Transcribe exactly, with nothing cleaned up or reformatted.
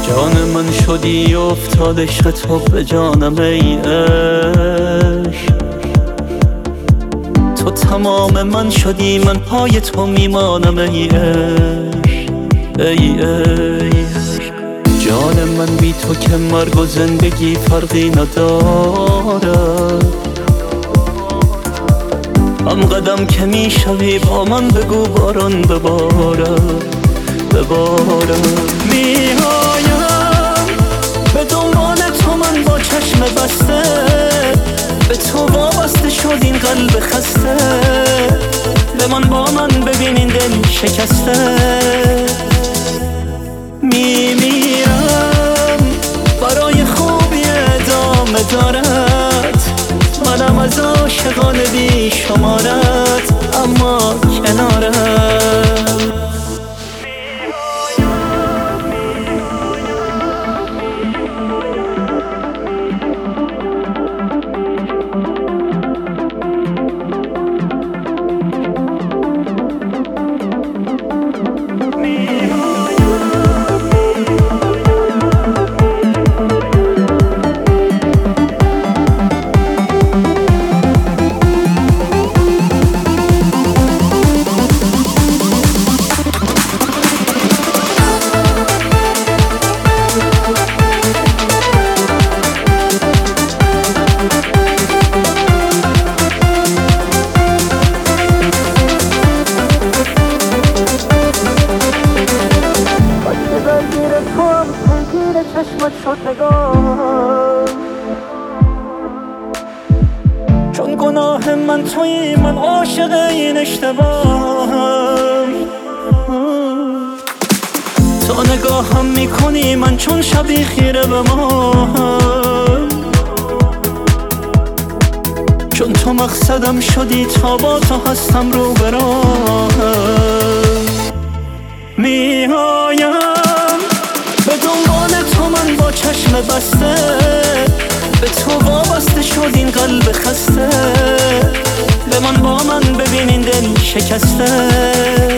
جان من شدی افتاد عشق تو به جانم ای عشق، تو تمام من شدی من پای تو میمانم ای عشق ای عشق. جان من بی تو که مرگ و زندگی فرقی ندارد، هم قدم که میشوی با من بگو باران ببارد ببارد. میایم به دنبال تو من با چشم بسته، به تو وابسته شد این قلب خسته، به من با من ببین این دل شکسته. میمیرم برای خوبی ادامه دارد، منم از عاشقان بی شمارت اما کنارت. چشمت شد نگاه، چون گناه من تویی من عاشق این اشتباهم. تا نگاهم میکنی من چون شبی خیره به ماهم، چون تو مقصدم شدی تا با تو هستم رو به راهم. میایم به دنبال تو من با چشم بسته، به تو وابسته شد این قلب خسته، به من با من ببین این دل شکسته.